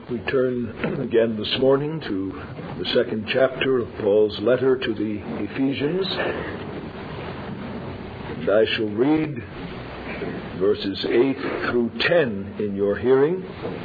We turn again this morning to the second chapter of Paul's letter to the Ephesians. And I shall read verses 8 through 10 in your hearing.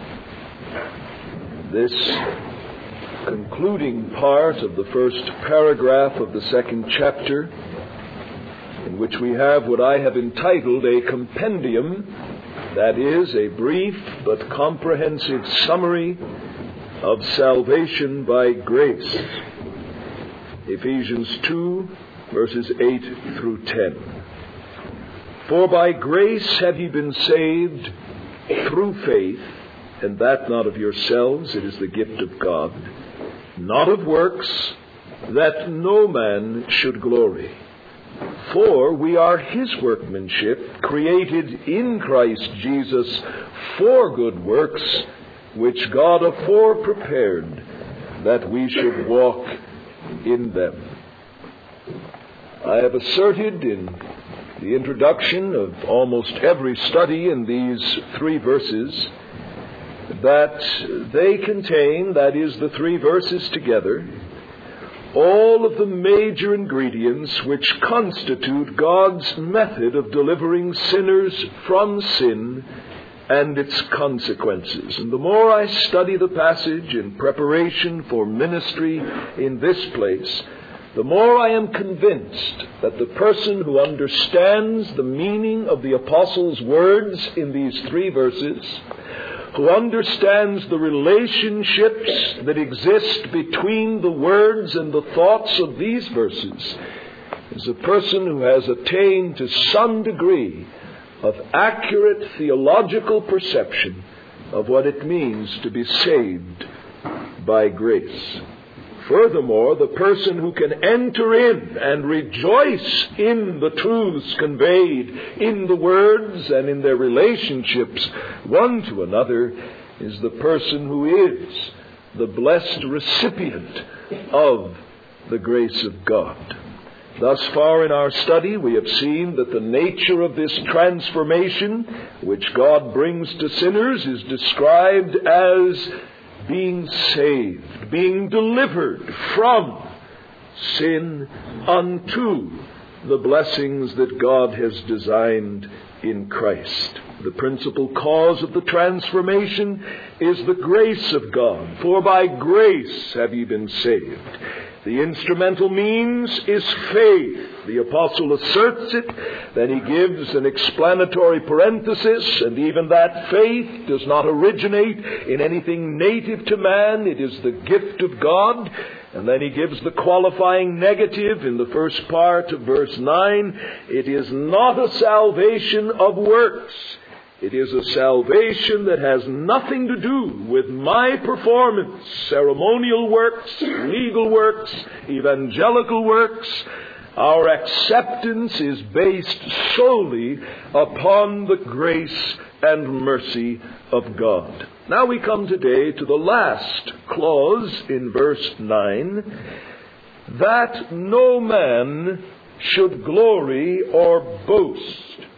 This concluding part of the first paragraph of the second chapter, in which we have what I have entitled a compendium, that is, a brief but comprehensive summary of salvation by grace. Ephesians 2, verses 8 through 10. For by grace have ye been saved through faith, and that not of yourselves, it is the gift of God, not of works, that no man should glory. For we are his workmanship, created in Christ Jesus for good works, which God afore prepared that we should walk in them. I have asserted in the introduction of almost every study in these three verses that they contain, that is, the three verses together, all of the major ingredients which constitute God's method of delivering sinners from sin and its consequences. And the more I study the passage in preparation for ministry in this place, the more I am convinced that the person who understands the meaning of the apostle's words in these three verses, who understands the relationships that exist between the words and the thoughts of these verses, is a person who has attained to some degree of accurate theological perception of what it means to be saved by grace. Furthermore, the person who can enter in and rejoice in the truths conveyed in the words and in their relationships one to another is the person who is the blessed recipient of the grace of God. Thus far in our study, we have seen that the nature of this transformation which God brings to sinners is described as being saved, being delivered from sin unto the blessings that God has designed in Christ. The principal cause of the transformation is the grace of God. For by grace have ye been saved. The instrumental means is faith. The apostle asserts it, then he gives an explanatory parenthesis, and even that faith does not originate in anything native to man. It is the gift of God. And then he gives the qualifying negative in the first part of verse 9. It is not a salvation of works. It is a salvation that has nothing to do with my performance, ceremonial works, legal works, evangelical works. Our acceptance is based solely upon the grace and mercy of God. Now we come today to the last clause in verse 9, that no man should glory or boast.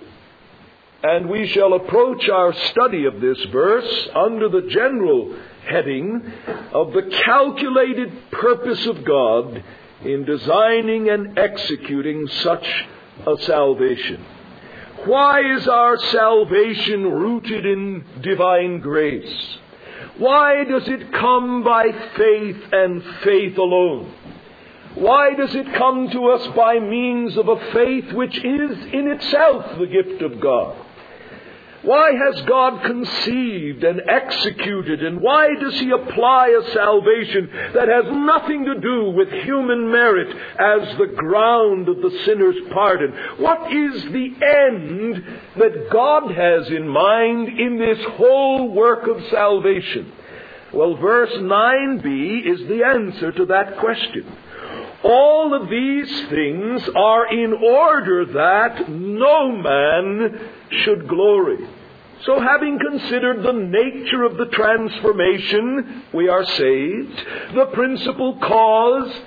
And we shall approach our study of this verse under the general heading of the calculated purpose of God in designing and executing such a salvation. Why is our salvation rooted in divine grace? Why does it come by faith and faith alone? Why does it come to us by means of a faith which is in itself the gift of God? Why has God conceived and executed, and why does he apply a salvation that has nothing to do with human merit as the ground of the sinner's pardon? What is the end that God has in mind in this whole work of salvation? Well, verse 9b is the answer to that question. All of these things are in order that no man should glory. So having considered the nature of the transformation, we are saved. The principal cause,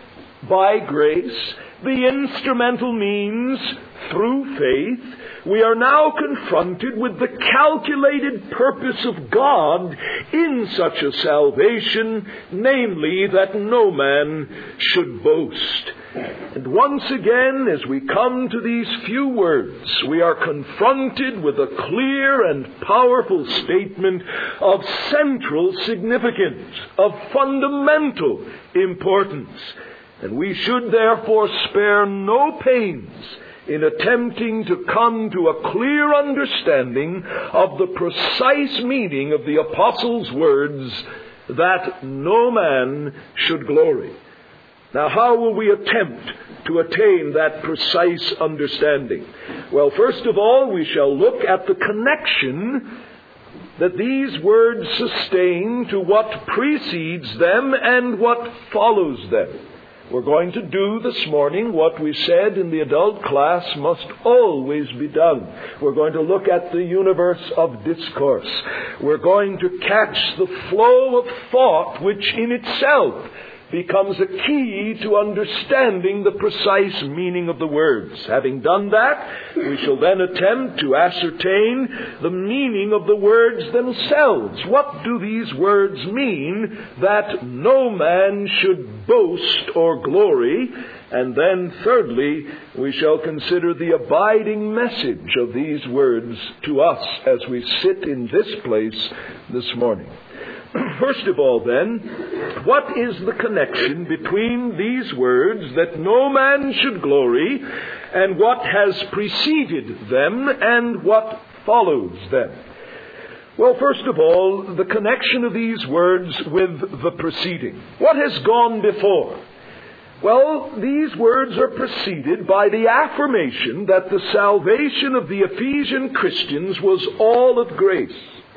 by grace, the instrumental means through faith, we are now confronted with the calculated purpose of God in such a salvation, namely that no man should boast. And once again, as we come to these few words, we are confronted with a clear and powerful statement of central significance, of fundamental importance. And we should therefore spare no pains in attempting to come to a clear understanding of the precise meaning of the Apostle's words, that no man should glory. Now, how will we attempt to attain that precise understanding? Well, first of all, we shall look at the connection that these words sustain to what precedes them and what follows them. We're going to do this morning what we said in the adult class must always be done. We're going to look at the universe of discourse. We're going to catch the flow of thought which in itself becomes a key to understanding the precise meaning of the words. Having done that, we shall then attempt to ascertain the meaning of the words themselves. What do these words mean, that no man should boast or glory? And then, thirdly, we shall consider the abiding message of these words to us as we sit in this place this morning. First of all, then, what is the connection between these words, that no man should glory, and what has preceded them and what follows them? Well, first of all, the connection of these words with the preceding. What has gone before? Well, these words are preceded by the affirmation that the salvation of the Ephesian Christians was all of grace.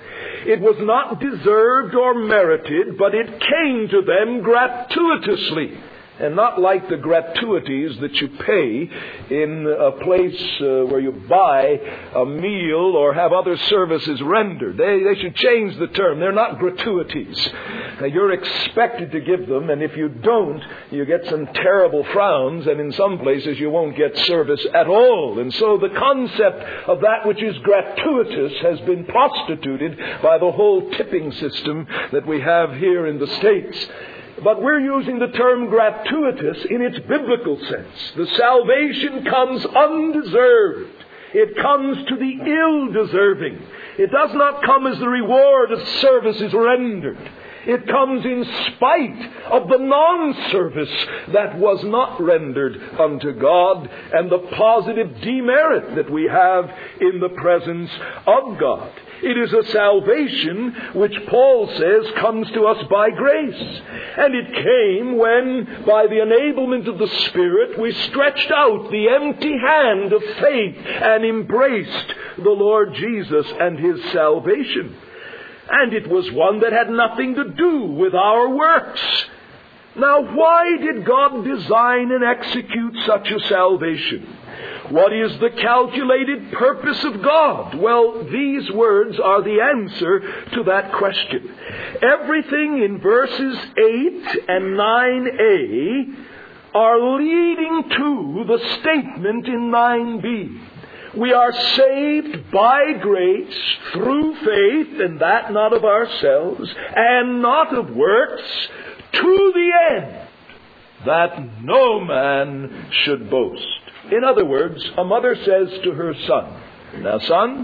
It was not deserved or merited, but it came to them gratuitously, and not like the gratuities that you pay in a place where you buy a meal or have other services rendered. They should change the term. They're not gratuities. You're expected to give them, and if you don't, you get some terrible frowns, and in some places you won't get service at all. And so the concept of that which is gratuitous has been prostituted by the whole tipping system that we have here in the States. But we're using the term gratuitous in its biblical sense. The salvation comes undeserved. It comes to the ill-deserving. It does not come as the reward of services rendered. It comes in spite of the non-service that was not rendered unto God and the positive demerit that we have in the presence of God. It is a salvation which Paul says comes to us by grace. And it came when, by the enablement of the Spirit, we stretched out the empty hand of faith and embraced the Lord Jesus and His salvation. And it was one that had nothing to do with our works. Now, why did God design and execute such a salvation? What is the calculated purpose of God? Well, these words are the answer to that question. Everything in verses 8 and 9a are leading to the statement in 9b. We are saved by grace through faith, and that not of ourselves, and not of works, to the end that no man should boast. In other words, a mother says to her son, "Now, son,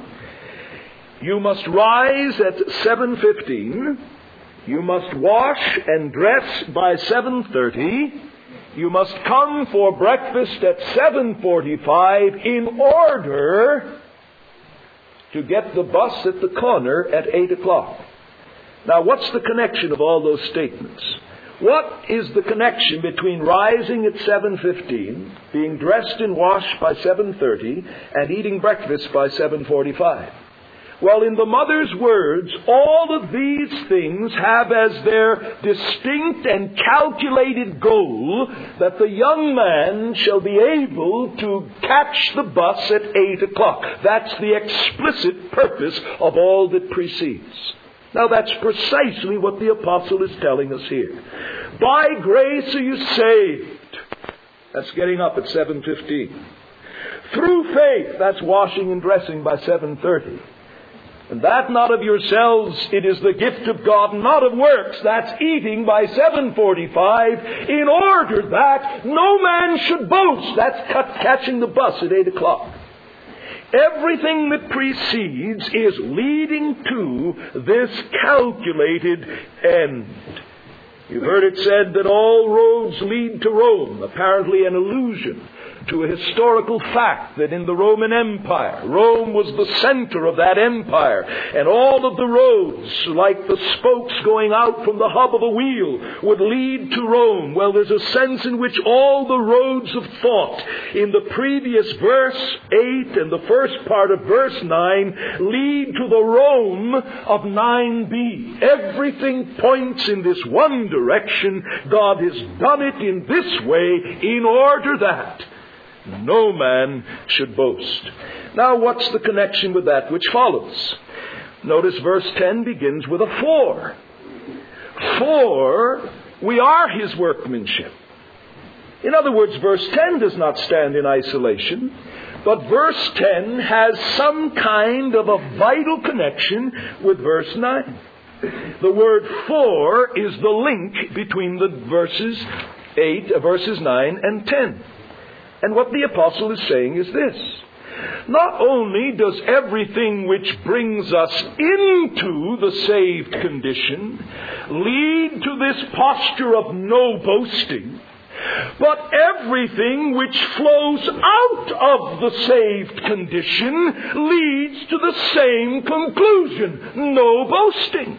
you must rise at 7:15. You must wash and dress by 7:30. You must come for breakfast at 7:45 in order to get the bus at the corner at 8 o'clock. Now, what's the connection of all those statements? What is the connection between rising at 7:15, being dressed and washed by 7:30, and eating breakfast by 7:45? Well, in the mother's words, all of these things have as their distinct and calculated goal that the young man shall be able to catch the bus at 8 o'clock. That's the explicit purpose of all that precedes. Now, that's precisely what the apostle is telling us here. By grace are you saved. That's getting up at 7:15. Through faith, that's washing and dressing by 7:30. And that not of yourselves, it is the gift of God, not of works. That's eating by 7:45, in order that no man should boast. That's catching the bus at 8 o'clock. Everything that precedes is leading to this calculated end. You've heard it said that all roads lead to Rome, apparently an allusion to a historical fact that in the Roman Empire, Rome was the center of that empire, and all of the roads, like the spokes going out from the hub of a wheel, would lead to Rome. Well, there's a sense in which all the roads of thought in the previous verse 8 and the first part of verse 9 lead to the Rome of 9b. Everything points in this one direction. God has done it in this way in order that no man should boast. Now, what's the connection with that which follows? Notice verse 10 begins with a for. For we are his workmanship. In other words, verse 10 does not stand in isolation, but verse 10 has some kind of a vital connection with verse 9. The word for is the link between the verses 9 and 10. And what the apostle is saying is this: not only does everything which brings us into the saved condition lead to this posture of no boasting, but everything which flows out of the saved condition leads to the same conclusion: no boasting.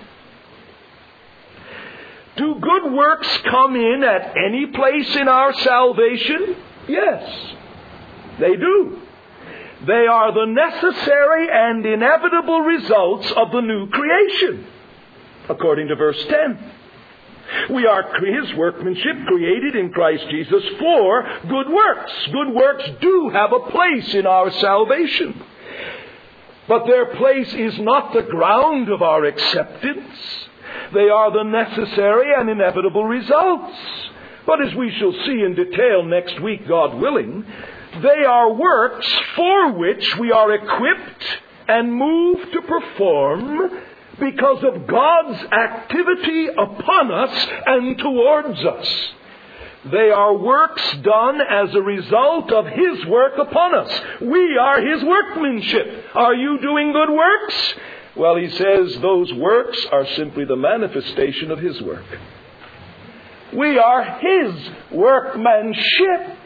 Do good works come in at any place in our salvation? Yes, they do. They are the necessary and inevitable results of the new creation, according to verse 10. We are his workmanship, created in Christ Jesus for good works. Good works do have a place in our salvation, but their place is not the ground of our acceptance. They are the necessary and inevitable results. But as we shall see in detail next week, God willing, they are works for which we are equipped and moved to perform because of God's activity upon us and towards us. They are works done as a result of his work upon us. We are his workmanship. Are you doing good works? Well, he says those works are simply the manifestation of his work. We are his workmanship.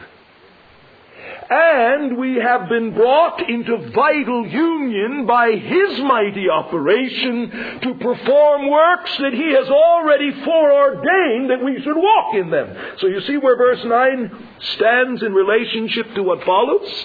And we have been brought into vital union by his mighty operation to perform works that he has already foreordained that we should walk in them. So you see where verse 9 stands in relationship to what follows?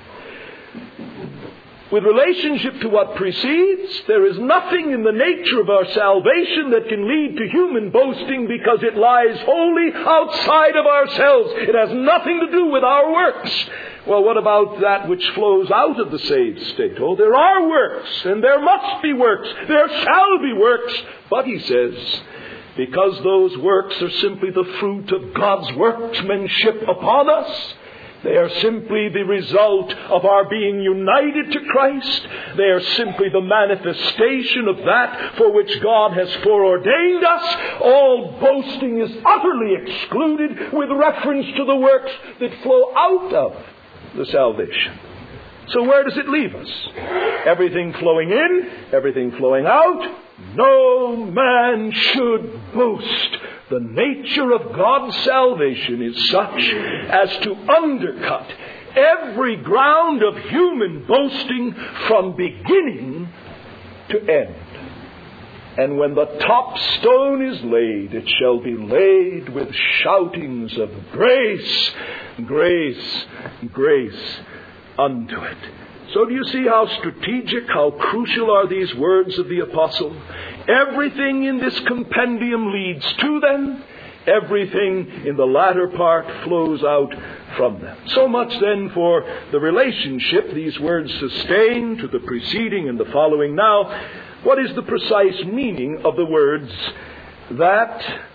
With relationship to what precedes, there is nothing in the nature of our salvation that can lead to human boasting because it lies wholly outside of ourselves. It has nothing to do with our works. Well, what about that which flows out of the saved state? Oh, there are works, and there must be works. There shall be works. But, he says, because those works are simply the fruit of God's workmanship upon us, they are simply the result of our being united to Christ. They are simply the manifestation of that for which God has foreordained us. All boasting is utterly excluded with reference to the works that flow out of the salvation. So where does it leave us? Everything flowing in, everything flowing out. No man should boast. The nature of God's salvation is such as to undercut every ground of human boasting from beginning to end. And when the top stone is laid, it shall be laid with shoutings of grace, grace, grace unto it. So do you see how strategic, how crucial are these words of the apostle? Everything in this compendium leads to them. Everything in the latter part flows out from them. So much then for the relationship these words sustain to the preceding and the following. Now, what is the precise meaning of the words that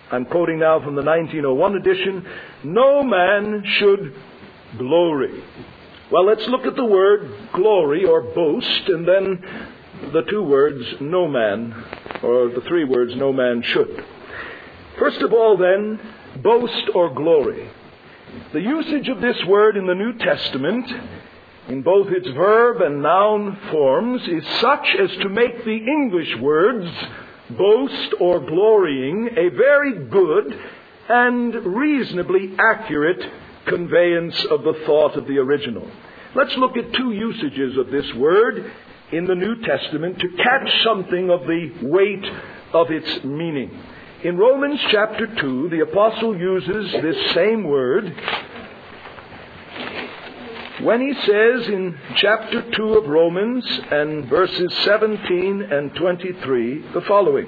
I'm quoting now from the 1901 edition, no man should glory. Well, let's look at the word glory or boast, and then the two words no man, or the three words no man should. First of all, then, boast or glory. The usage of this word in the New Testament, in both its verb and noun forms, is such as to make the English words boast or glorying a very good and reasonably accurate conveyance of the thought of the original. Let's look at two usages of this word in the New Testament to catch something of the weight of its meaning. In Romans chapter 2, the apostle uses this same word when he says in chapter 2 of Romans and verses 17 and 23 the following.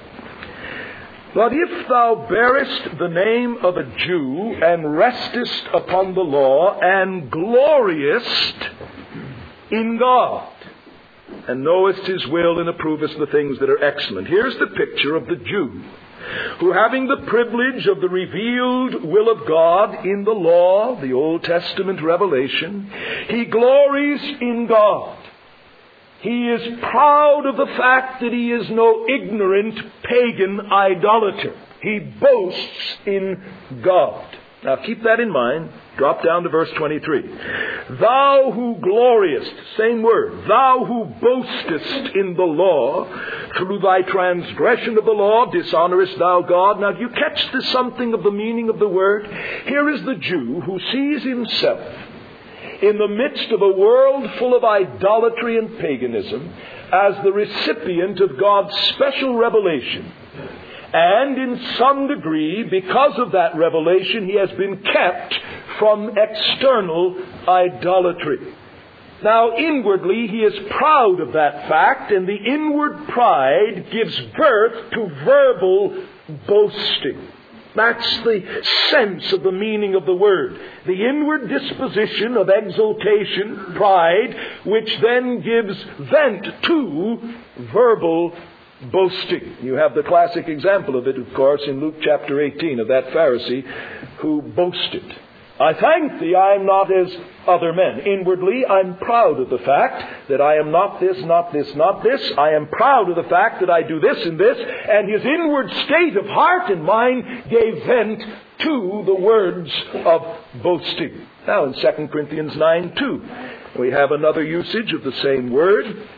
But if thou bearest the name of a Jew and restest upon the law and gloriest in God and knowest his will and approvest the things that are excellent. Here's the picture of the Jew who, having the privilege of the revealed will of God in the law, the Old Testament revelation, he glories in God. He is proud of the fact that he is no ignorant pagan idolater. He boasts in God. Now keep that in mind. Drop down to verse 23. Thou who gloriest, same word, thou who boastest in the law, through thy transgression of the law dishonorest thou God. Now do you catch something of the meaning of the word? Here is the Jew who sees himself in the midst of a world full of idolatry and paganism as the recipient of God's special revelation. And in some degree, because of that revelation, he has been kept from external idolatry. Now, inwardly, he is proud of that fact, and the inward pride gives birth to verbal boasting. That's the sense of the meaning of the word. The inward disposition of exultation, pride, which then gives vent to verbal boasting. You have the classic example of it, of course, in Luke chapter 18 of that Pharisee who boasted. I thank thee, I am not as other men. Inwardly, I'm proud of the fact that I am not this, not this, not this. I am proud of the fact that I do this and this. And his inward state of heart and mind gave vent to the words of boasting. Now in 2 Corinthians 9:2, we have another usage of the same word.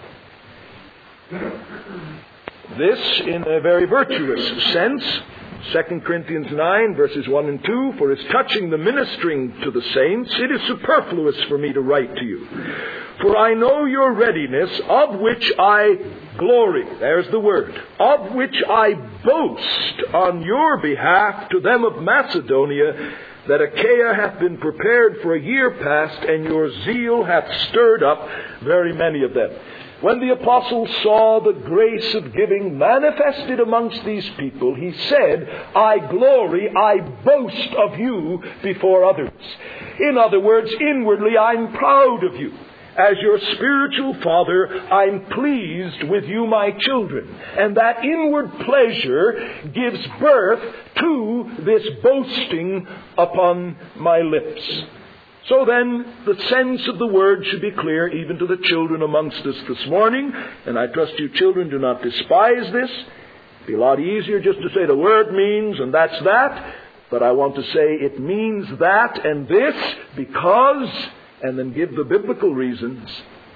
This in a very virtuous sense. 2 Corinthians 9, verses 1 and 2, for as touching the ministering to the saints, it is superfluous for me to write to you. For I know your readiness, of which I glory. There's the word. Of which I boast on your behalf to them of Macedonia, that Achaia hath been prepared for a year past, and your zeal hath stirred up very many of them. When the apostle saw the grace of giving manifested amongst these people, he said, I glory, I boast of you before others. In other words, inwardly, I'm proud of you. As your spiritual father, I'm pleased with you, my children. And that inward pleasure gives birth to this boasting upon my lips. So then, the sense of the word should be clear even to the children amongst us this morning. And I trust you children do not despise this. It'd be a lot easier just to say the word means and that's that. But I want to say it means that and this because, and then give the biblical reasons.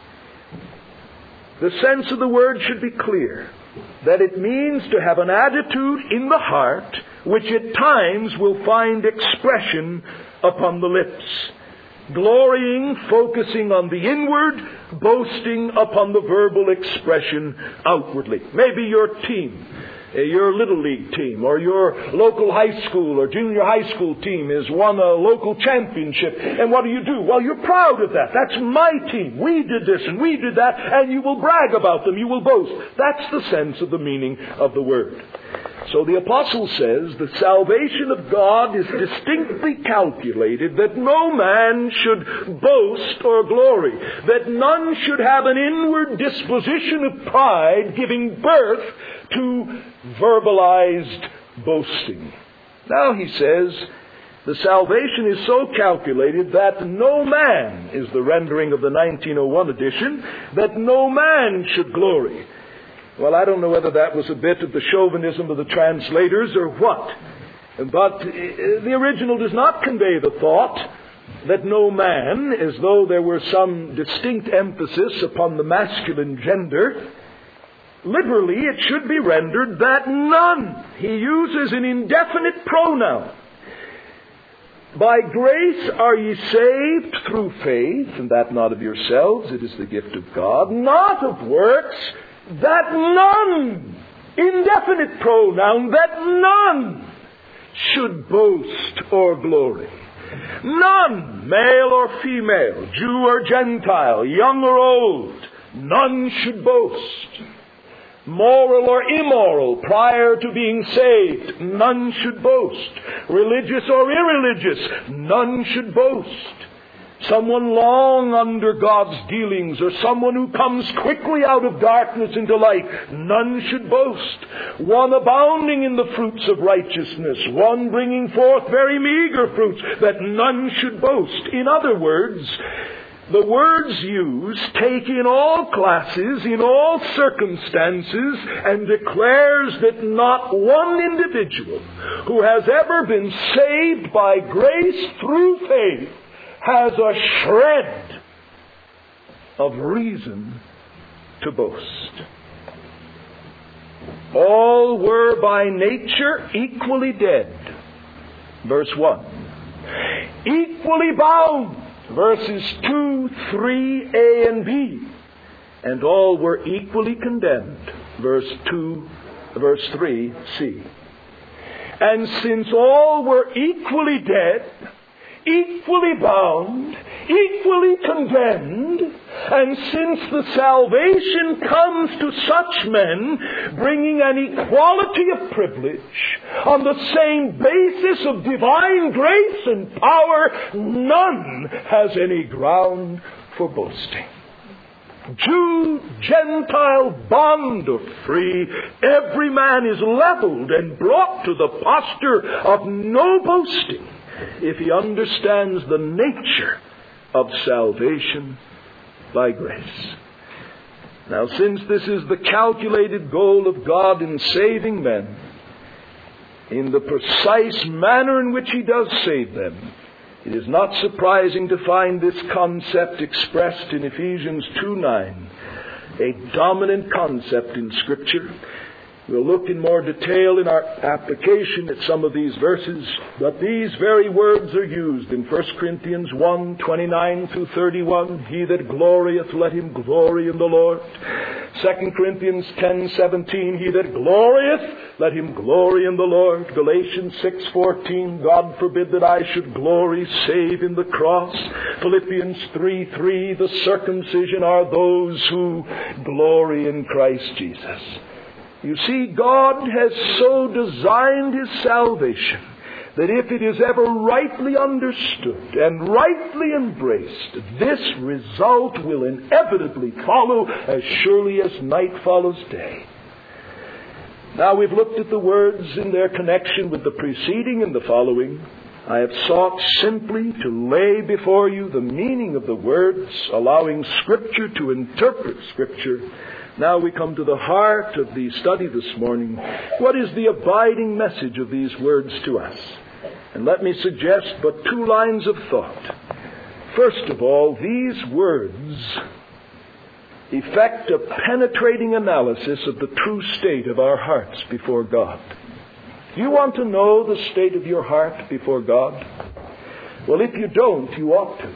The sense of the word should be clear. That it means to have an attitude in the heart which at times will find expression upon the lips. Glorying, focusing on the inward, boasting upon the verbal expression outwardly. Maybe your team, your Little League team, or your local high school or junior high school team has won a local championship. And what do? Well, you're proud of that. That's my team. We did this and we did that, and you will brag about them. You will boast. That's the sense of the meaning of the word. So the apostle says the salvation of God is distinctly calculated that no man should boast or glory, that none should have an inward disposition of pride giving birth to verbalized boasting. Now he says, the salvation is so calculated that no man, is the rendering of the 1901 edition, that no man should glory. Well, I don't know whether that was a bit of the chauvinism of the translators or what. But the original does not convey the thought that no man, as though there were some distinct emphasis upon the masculine gender. Literally, it should be rendered that none. He uses an indefinite pronoun. By grace are ye saved through faith, and that not of yourselves, it is the gift of God, not of works, that none, indefinite pronoun, that none should boast or glory. None, male or female, Jew or Gentile, young or old, none should boast. Moral or immoral, prior to being saved, none should boast. Religious or irreligious, none should boast. Someone long under God's dealings, or someone who comes quickly out of darkness into light, none should boast. One abounding in the fruits of righteousness, one bringing forth very meager fruits, that none should boast. In other words, the words used take in all classes, in all circumstances, and declares that not one individual who has ever been saved by grace through faith has a shred of reason to boast. All were by nature equally dead, verse 1. Equally bound, verses 2, 3a and b. And all were equally condemned, verse 3c. And since all were equally dead, equally bound, equally condemned, and since the salvation comes to such men, bringing an equality of privilege on the same basis of divine grace and power, none has any ground for boasting. Jew, Gentile, bond or free, every man is leveled and brought to the posture of no boasting, if he understands the nature of salvation by grace. Now, since this is the calculated goal of God in saving men, in the precise manner in which He does save them, it is not surprising to find this concept expressed in Ephesians 2:9, a dominant concept in Scripture. We'll look in more detail in our application at some of these verses, but these very words are used in 1 Corinthians 1:29 through 31. He that glorieth, let him glory in the Lord. 2 Corinthians 10:17. He that glorieth, let him glory in the Lord. Galatians 6:14. God forbid that I should glory save in the cross. Philippians 3:3. The circumcision are those who glory in Christ Jesus. You see, God has so designed His salvation that if it is ever rightly understood and rightly embraced, this result will inevitably follow as surely as night follows day. Now, we've looked at the words in their connection with the preceding and the following. I have sought simply to lay before you the meaning of the words, allowing Scripture to interpret Scripture. Now we come to the heart of the study this morning. What is the abiding message of these words to us? And let me suggest but two lines of thought. First of all, these words effect a penetrating analysis of the true state of our hearts before God. Do you want to know the state of your heart before God? Well, if you don't, you ought to.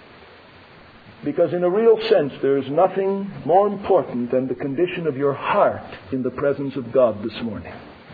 Because in a real sense, there is nothing more important than the condition of your heart in the presence of God this morning.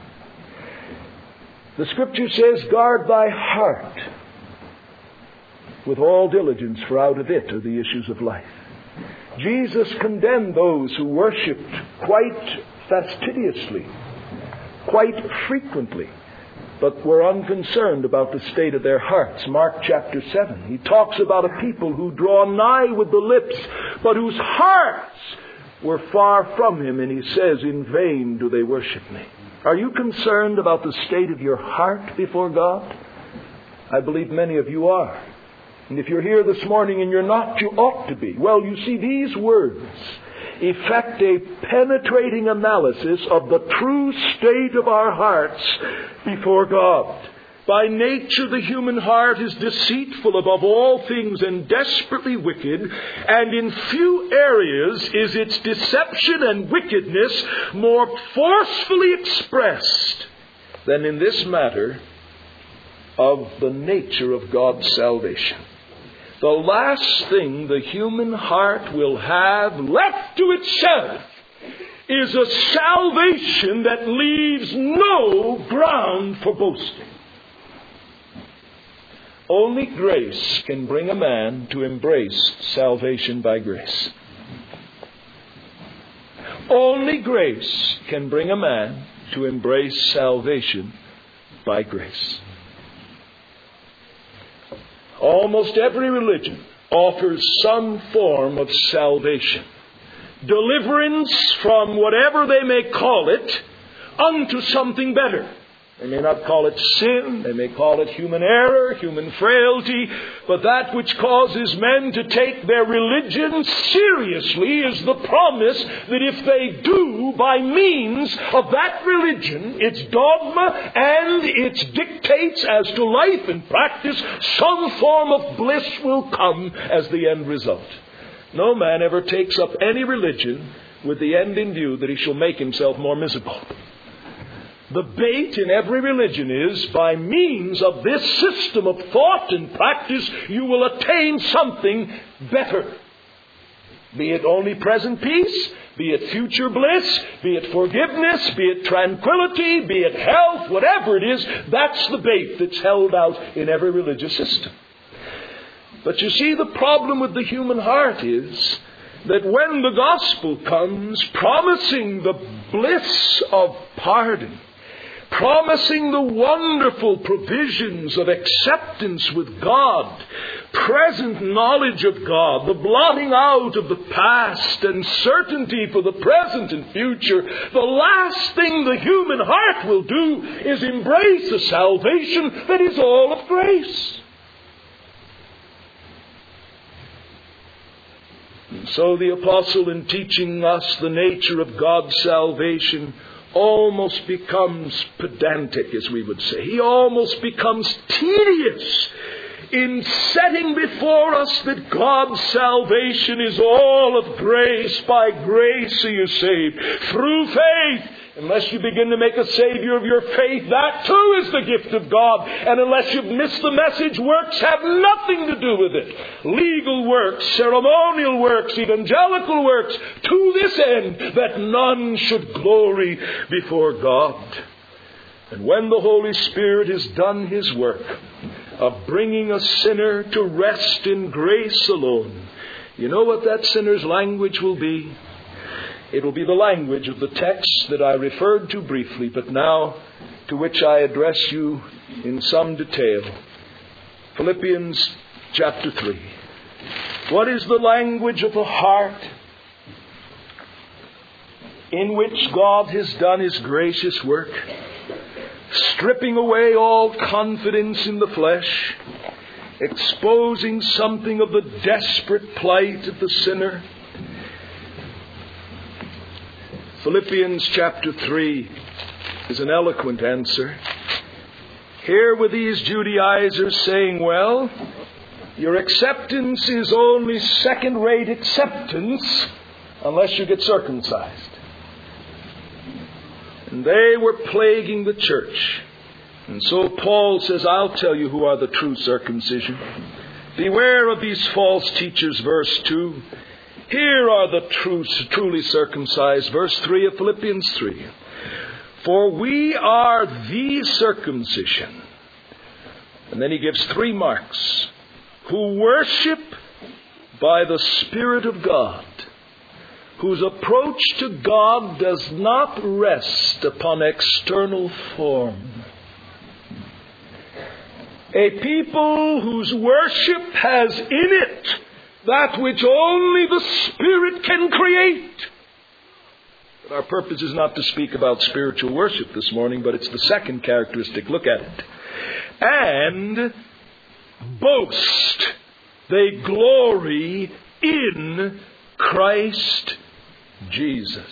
The Scripture says, guard thy heart with all diligence, for out of it are the issues of life. Jesus condemned those who worshipped quite fastidiously, quite frequently, but were unconcerned about the state of their hearts. Mark chapter 7. He talks about a people who draw nigh with the lips, but whose hearts were far from Him. And He says, in vain do they worship me. Are you concerned about the state of your heart before God? I believe many of you are. And if you're here this morning and you're not, you ought to be. Well, you see, these words effect a penetrating analysis of the true state of our hearts before God. By nature, the human heart is deceitful above all things and desperately wicked, and in few areas is its deception and wickedness more forcefully expressed than in this matter of the nature of God's salvation. The last thing the human heart will have left to itself is a salvation that leaves no ground for boasting. Only grace can bring a man to embrace salvation by grace. Only grace can bring a man to embrace salvation by grace. Almost every religion offers some form of salvation, deliverance from whatever they may call it unto something better. They may not call it sin, they may call it human error, human frailty, but that which causes men to take their religion seriously is the promise that if they do, by means of that religion, its dogma and its dictates as to life and practice, some form of bliss will come as the end result. No man ever takes up any religion with the end in view that he shall make himself more miserable. The bait in every religion is, by means of this system of thought and practice, you will attain something better. Be it only present peace, be it future bliss, be it forgiveness, be it tranquility, be it health, whatever it is, that's the bait that's held out in every religious system. But you see, the problem with the human heart is that when the gospel comes promising the bliss of pardon, promising the wonderful provisions of acceptance with God, present knowledge of God, the blotting out of the past and certainty for the present and future, the last thing the human heart will do is embrace a salvation that is all of grace. And so the apostle, in teaching us the nature of God's salvation, almost becomes pedantic, as we would say. He almost becomes tedious in setting before us that God's salvation is all of grace. By grace are you saved, through faith. Unless you begin to make a Savior of your faith, that too is the gift of God. And unless you've missed the message, works have nothing to do with it. Legal works, ceremonial works, evangelical works, to this end, that none should glory before God. And when the Holy Spirit has done His work of bringing a sinner to rest in grace alone, you know what that sinner's language will be? It will be the language of the text that I referred to briefly, but now to which I address you in some detail. Philippians chapter 3. What is the language of the heart in which God has done His gracious work, stripping away all confidence in the flesh, exposing something of the desperate plight of the sinner? Philippians chapter 3 is an eloquent answer. Here were these Judaizers saying, well, your acceptance is only second-rate acceptance unless you get circumcised. And they were plaguing the church. And so Paul says, I'll tell you who are the true circumcision. Beware of these false teachers, verse 2. Here are the truly circumcised, verse 3 of Philippians 3. For we are the circumcision. And then he gives 3 marks. Who worship by the Spirit of God, whose approach to God does not rest upon external form. A people whose worship has in it that which only the Spirit can create. But our purpose is not to speak about spiritual worship this morning, but it's the second characteristic. Look at it. And boast. They glory in Christ Jesus.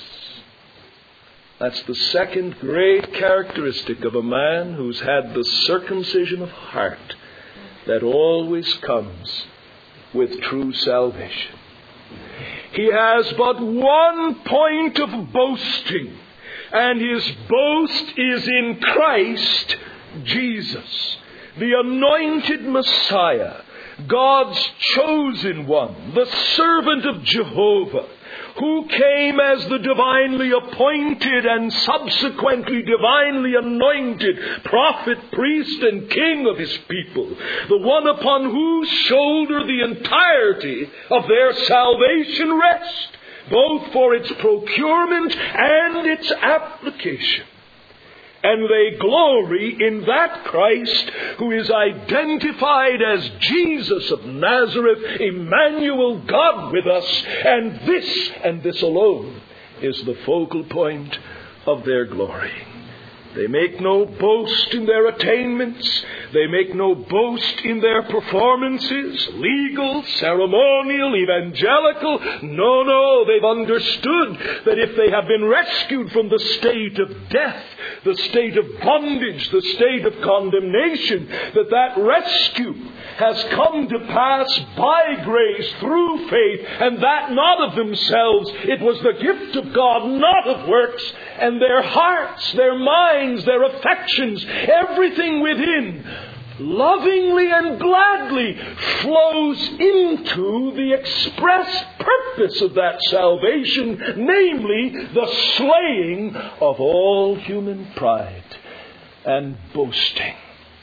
That's the second great characteristic of a man who's had the circumcision of heart that always comes with true salvation. He has but one point of boasting, and his boast is in Christ Jesus, the anointed Messiah, God's chosen one, the servant of Jehovah, who came as the divinely appointed and subsequently divinely anointed prophet, priest, and king of his people, the one upon whose shoulder the entirety of their salvation rests, both for its procurement and its application. And they glory in that Christ who is identified as Jesus of Nazareth, Emmanuel, God with us. And this alone is the focal point of their glory. They make no boast in their attainments. They make no boast in their performances, legal, ceremonial, evangelical. No, they've understood that if they have been rescued from the state of death, the state of bondage, the state of condemnation, that rescue has come to pass by grace through faith, and that not of themselves. It was the gift of God, not of works. And their hearts, their minds, their affections, everything within, lovingly and gladly flows into the express purpose of that salvation, namely the slaying of all human pride and boasting.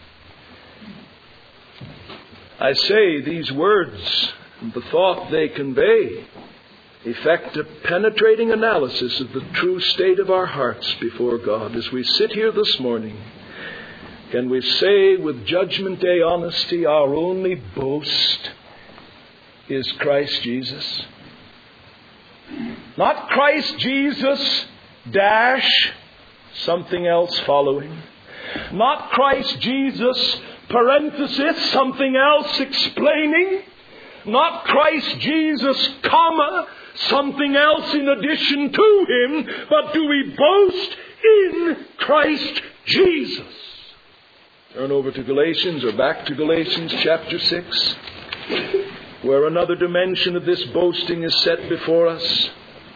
I say these words, and the thought they convey, effect a penetrating analysis of the true state of our hearts before God. As we sit here this morning, can we say with Judgment Day honesty, our only boast is Christ Jesus? Not Christ Jesus, dash, something else following. Not Christ Jesus, parenthesis, something else explaining. Not Christ Jesus, comma, something else in addition to him, but do we boast in Christ Jesus? Turn over to Galatians, or back to Galatians chapter 6, where another dimension of this boasting is set before us.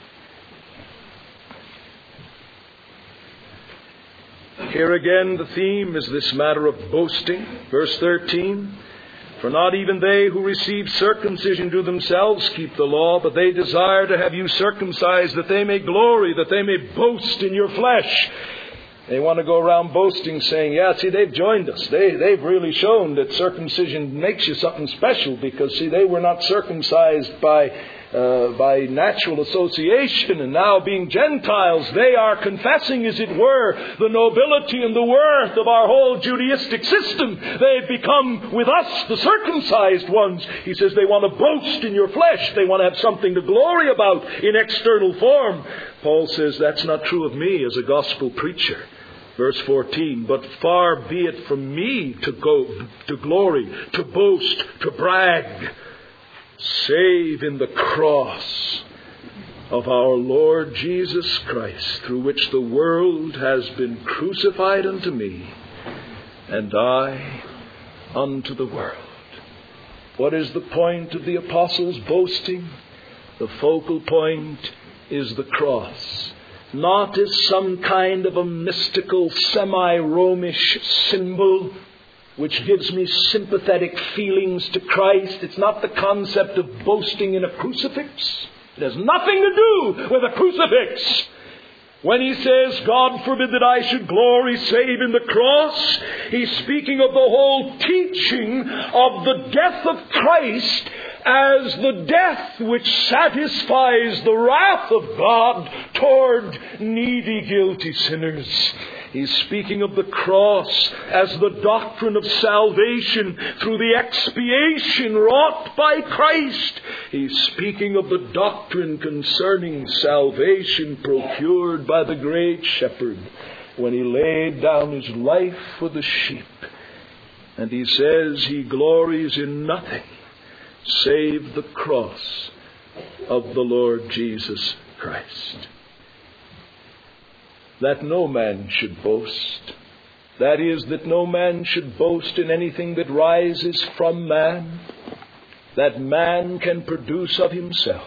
Here again the theme is this matter of boasting. Verse 13, for not even they who receive circumcision do themselves keep the law, but they desire to have you circumcised, that they may glory, that they may boast in your flesh. They want to go around boasting, saying, yeah, see, they've joined us. They've really shown that circumcision makes you something special, because, see, they were not circumcised by natural association, and now being Gentiles, they are confessing, as it were, the nobility and the worth of our whole Judaistic system. They've become, with us, the circumcised ones. He says they want to boast in your flesh. They want to have something to glory about in external form. Paul says that's not true of me as a gospel preacher. Verse 14, but far be it from me to go to glory, to boast, to brag, save in the cross of our Lord Jesus Christ, through which the world has been crucified unto me, and I unto the world. What is the point of the apostles' boasting? The focal point is the cross. Not as some kind of a mystical, semi-Romish symbol which gives me sympathetic feelings to Christ. It's not the concept of boasting in a crucifix. It has nothing to do with a crucifix. When he says, God forbid that I should glory save in the cross, he's speaking of the whole teaching of the death of Christ as the death which satisfies the wrath of God toward needy, guilty sinners. He's speaking of the cross as the doctrine of salvation through the expiation wrought by Christ. He's speaking of the doctrine concerning salvation procured by the great shepherd when he laid down his life for the sheep. And he says he glories in nothing save the cross of the Lord Jesus Christ. That no man should boast. That is, that no man should boast in anything that rises from man, that man can produce of himself.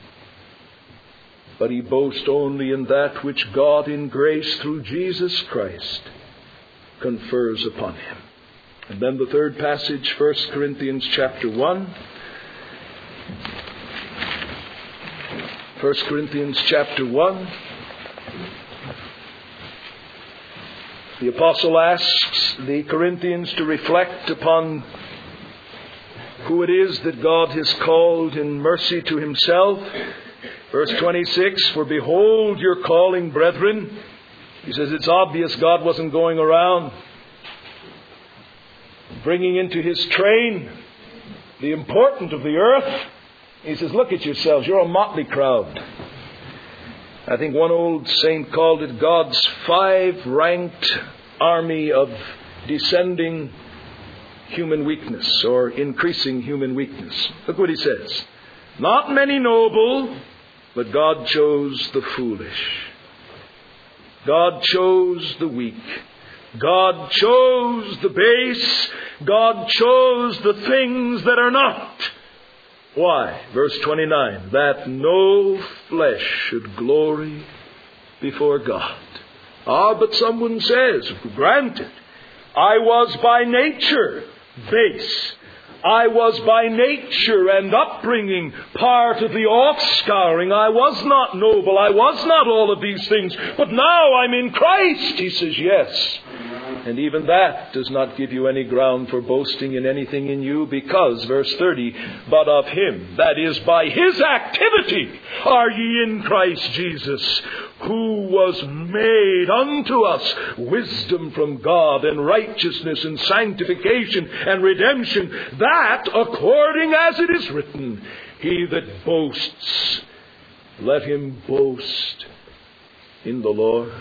But he boasts only in that which God in grace through Jesus Christ confers upon him. And then the third passage, 1 Corinthians chapter 1. 1 Corinthians chapter 1. The apostle asks the Corinthians to reflect upon who it is that God has called in mercy to himself. Verse 26, for behold your calling, brethren. He says it's obvious God wasn't going around bringing into his train the important of the earth. He says, look at yourselves, you're a motley crowd. I think one old saint called it God's 5-ranked army of descending human weakness or increasing human weakness. Look what he says. Not many noble, but God chose the foolish. God chose the weak. God chose the base. God chose the things that are not. Why? Verse 29, that no flesh should glory before God. But someone says, granted, I was by nature base. I was by nature and upbringing part of the offscouring. I was not noble. I was not all of these things. But now I'm in Christ. He says, yes. And even that does not give you any ground for boasting in anything in you, because, verse 30, but of him, that is, by his activity, are ye in Christ Jesus, who was made unto us wisdom from God and righteousness and sanctification and redemption, that according as it is written, he that boasts, let him boast in the Lord.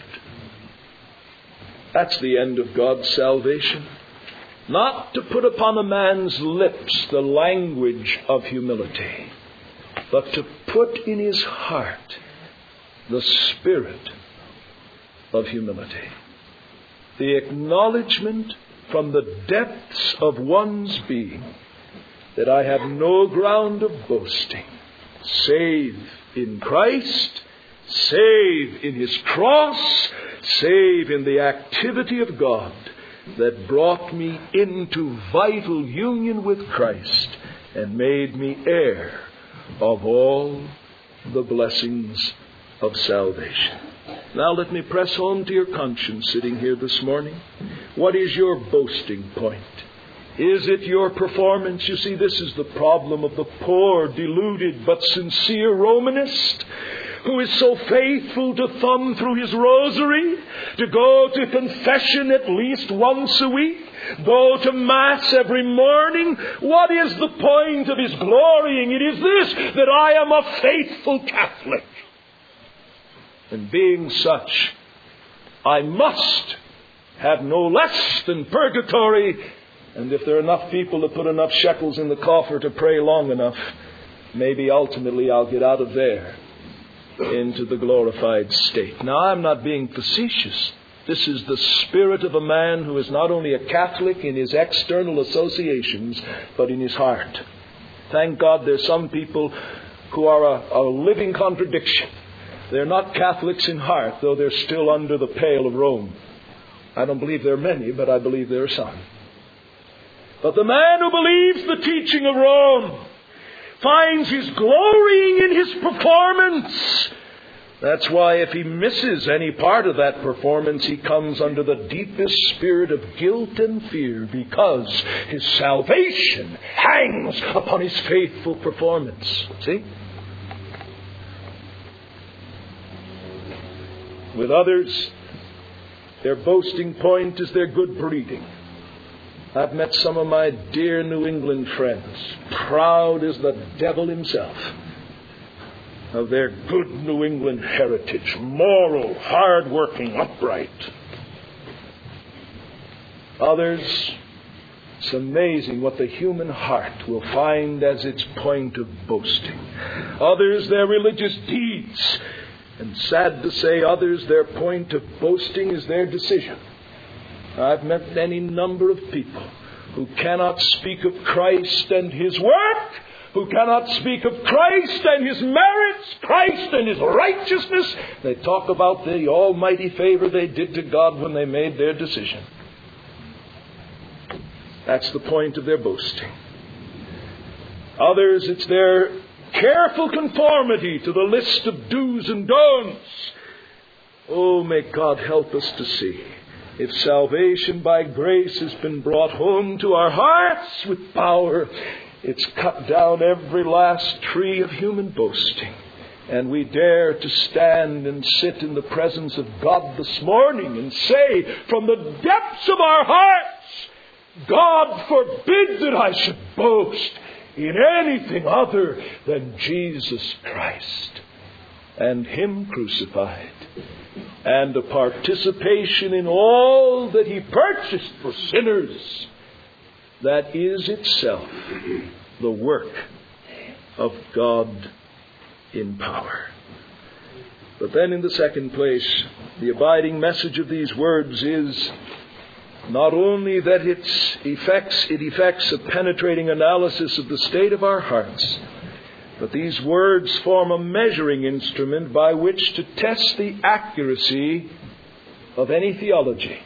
That's the end of God's salvation. Not to put upon a man's lips the language of humility, but to put in his heart the spirit of humility. The acknowledgement from the depths of one's being that I have no ground of boasting save in Christ, save in his cross, save in the activity of God that brought me into vital union with Christ and made me heir of all the blessings of salvation. Now let me press home to your conscience sitting here this morning. What is your boasting point? Is it your performance? You see, this is the problem of the poor, deluded, but sincere Romanist, who is so faithful to thumb through his rosary, to go to confession at least once a week, go to Mass every morning. What is the point of his glorying? It is this, that I am a faithful Catholic. And being such, I must have no less than purgatory. And if there are enough people to put enough shekels in the coffer to pray long enough, maybe ultimately I'll get out of there into the glorified state. Now, I'm not being facetious. This is the spirit of a man who is not only a Catholic in his external associations, but in his heart. Thank God there's some people who are a living contradiction. They're not Catholics in heart, though they're still under the pale of Rome. I don't believe there are many, but I believe there are some. But the man who believes the teaching of Rome finds his glorying in his performance That's why if he misses any part of that performance, he comes under the deepest spirit of guilt and fear, because his salvation hangs upon his faithful performance. See? With others, their boasting point is their good breeding. I've met some of my dear New England friends, proud as the devil himself, of their good New England heritage, moral, hard-working, upright. Others, it's amazing what the human heart will find as its point of boasting. Others, their religious deeds. And sad to say, others, their point of boasting is their decision. I've met any number of people who cannot speak of Christ and His work, who cannot speak of Christ and His merits, Christ and His righteousness. They talk about the almighty favor they did to God when they made their decision. That's the point of their boasting. Others, it's their careful conformity to the list of do's and don'ts. Oh, may God help us to see, if salvation by grace has been brought home to our hearts with power, it's cut down every last tree of human boasting. And we dare to stand and sit in the presence of God this morning and say from the depths of our hearts, God forbid that I should boast in anything other than Jesus Christ and Him crucified, and a participation in all that He purchased for sinners. That is itself the work of God in power. But then in the second place, the abiding message of these words is not only that it effects a penetrating analysis of the state of our hearts, but these words form a measuring instrument by which to test the accuracy of any theology.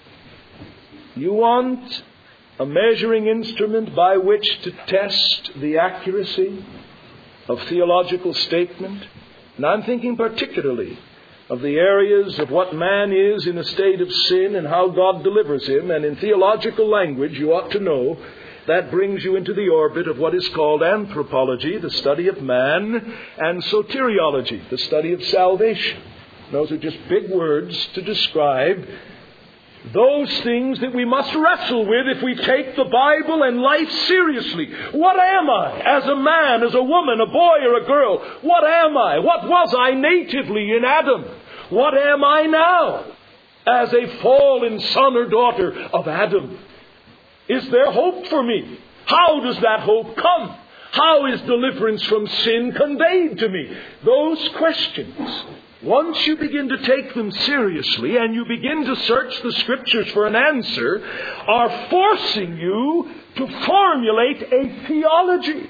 You want a measuring instrument by which to test the accuracy of theological statement? And I'm thinking particularly of the areas of what man is in a state of sin and how God delivers him. And in theological language, you ought to know, that brings you into the orbit of what is called anthropology, the study of man, and soteriology, the study of salvation. Those are just big words to describe those things that we must wrestle with if we take the Bible and life seriously. What am I as a man, as a woman, a boy or a girl? What am I? What was I natively in Adam? What am I now as a fallen son or daughter of Adam? Is there hope for me? How does that hope come? How is deliverance from sin conveyed to me? Those questions, once you begin to take them seriously and you begin to search the Scriptures for an answer, are forcing you to formulate a theology.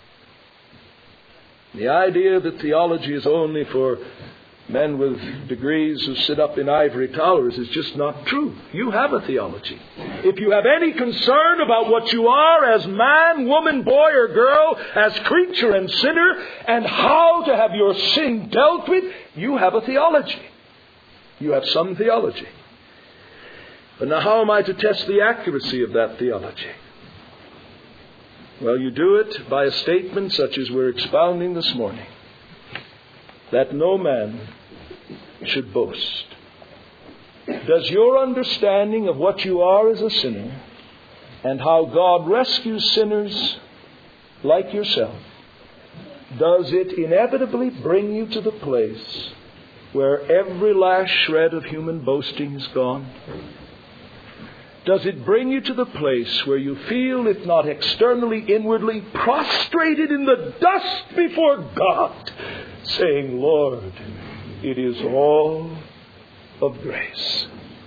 The idea that theology is only for men with degrees who sit up in ivory towers is just not true. You have a theology. If you have any concern about what you are as man, woman, boy, or girl, as creature and sinner, and how to have your sin dealt with, you have a theology. You have some theology. But now how am I to test the accuracy of that theology? Well, you do it by a statement such as we're expounding this morning, that no man should boast. Does your understanding of what you are as a sinner and how God rescues sinners like yourself, does it inevitably bring you to the place where every last shred of human boasting is gone? Does it bring you to the place where you feel, if not externally, inwardly, prostrated in the dust before God, saying, Lord, it is all of grace?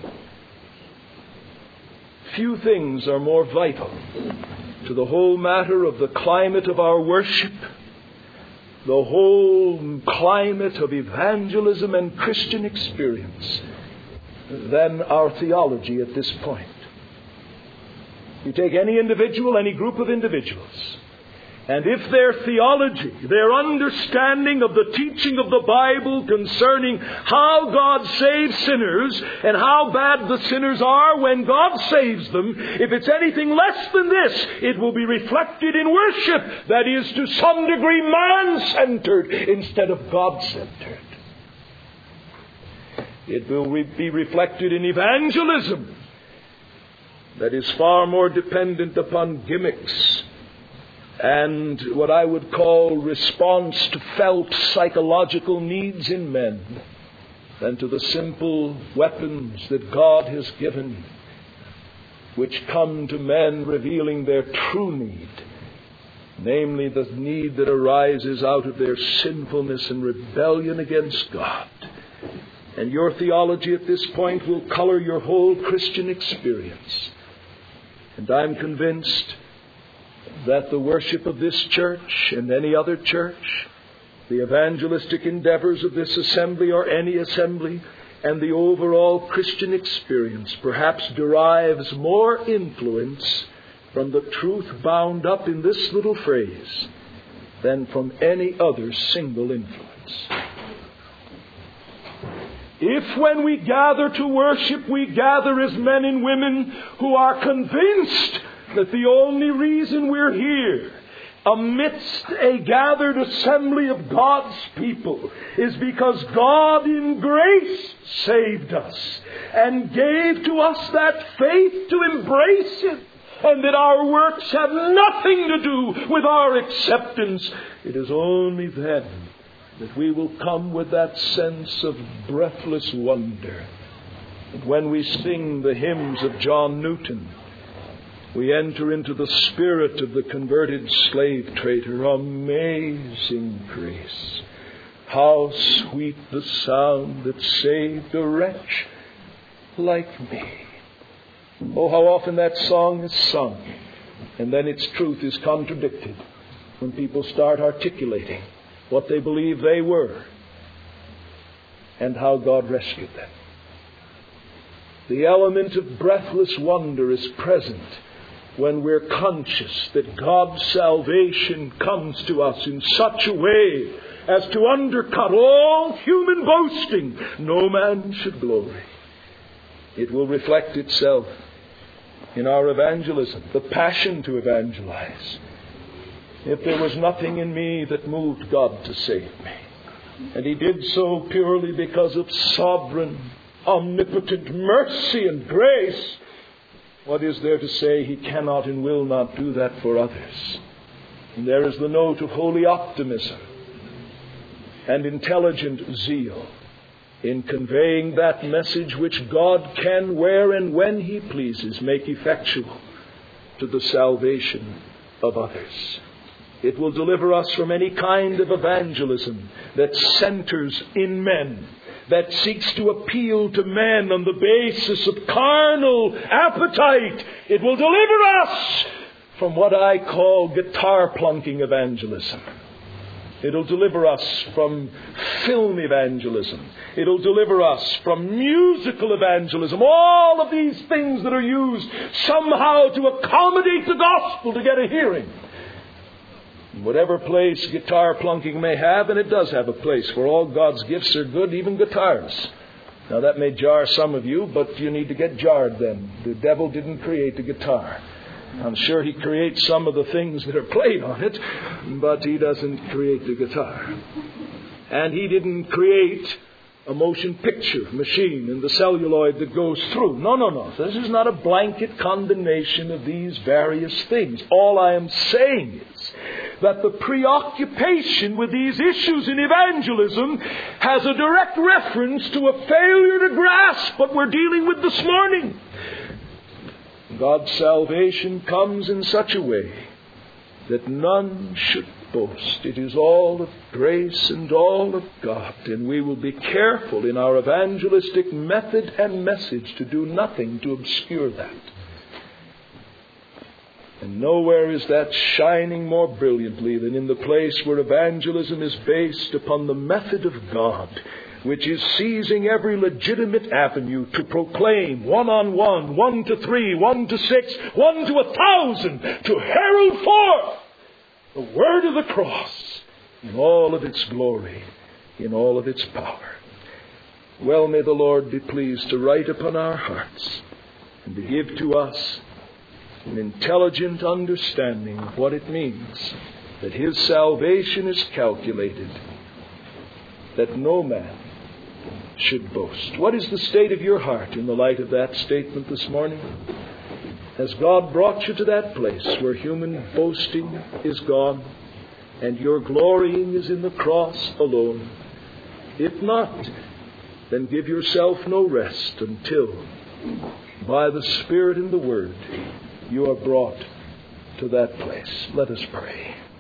Few things are more vital to the whole matter of the climate of our worship, the whole climate of evangelism and Christian experience, than our theology at this point. You take any individual, any group of individuals, And if their theology, their understanding of the teaching of the Bible concerning how God saves sinners and how bad the sinners are when God saves them, if it's anything less than this, it will be reflected in worship that is to some degree man-centered instead of God-centered. It will be reflected in evangelism that is far more dependent upon gimmicks and what I would call response to felt psychological needs in men than to the simple weapons that God has given, which come to men revealing their true need, namely the need that arises out of their sinfulness and rebellion against God. And your theology at this point will color your whole Christian experience. And I'm convinced that the worship of this church and any other church, the evangelistic endeavors of this assembly or any assembly, and the overall Christian experience perhaps derives more influence from the truth bound up in this little phrase than from any other single influence. If when we gather to worship, we gather as men and women who are convinced that the only reason we're here amidst a gathered assembly of God's people is because God in grace saved us and gave to us that faith to embrace Him, and that our works have nothing to do with our acceptance, it is only then that we will come with that sense of breathless wonder. And when we sing the hymns of John Newton, we enter into the spirit of the converted slave trader. Amazing grace, how sweet the sound that saved a wretch like me. Oh, how often that song is sung, and then its truth is contradicted when people start articulating what they believe they were and how God rescued them. The element of breathless wonder is present when we're conscious that God's salvation comes to us in such a way as to undercut all human boasting. No man should glory. It will reflect itself in our evangelism, the passion to evangelize. If there was nothing in me that moved God to save me, and He did so purely because of sovereign, omnipotent mercy and grace, what is there to say He cannot and will not do that for others? And there is the note of holy optimism and intelligent zeal in conveying that message which God can, where and when He pleases, make effectual to the salvation of others. It will deliver us from any kind of evangelism that centers in men, that seeks to appeal to men on the basis of carnal appetite. It will deliver us from what I call guitar plunking evangelism. It'll deliver us from film evangelism. It'll deliver us from musical evangelism. All of these things that are used somehow to accommodate the gospel to get a hearing. Whatever place guitar plunking may have, and it does have a place, for all God's gifts are good, even guitars. Now that may jar some of you, but you need to get jarred then. The devil didn't create the guitar. I'm sure he creates some of the things that are played on it, but he doesn't create the guitar. And he didn't create a motion picture machine and the celluloid that goes through. No. This is not a blanket condemnation of these various things. All I am saying is that the preoccupation with these issues in evangelism has a direct reference to a failure to grasp what we're dealing with this morning. God's salvation comes in such a way that none should boast. It is all of grace and all of God, and we will be careful in our evangelistic method and message to do nothing to obscure that. And nowhere is that shining more brilliantly than in the place where evangelism is based upon the method of God, which is seizing every legitimate avenue to proclaim 1-on-1, 1 to 3, 1 to 6, 1 to 1,000, to herald forth The word of the cross in all of its glory, in all of its power. Well, may the Lord be pleased to write upon our hearts and to give to us an intelligent understanding of what it means that His salvation is calculated, that no man should boast. What is the state of your heart in the light of that statement this morning? Has God brought you to that place where human boasting is gone and your glorying is in the cross alone? If not, then give yourself no rest until, by the Spirit and the Word, you are brought to that place. Let us pray.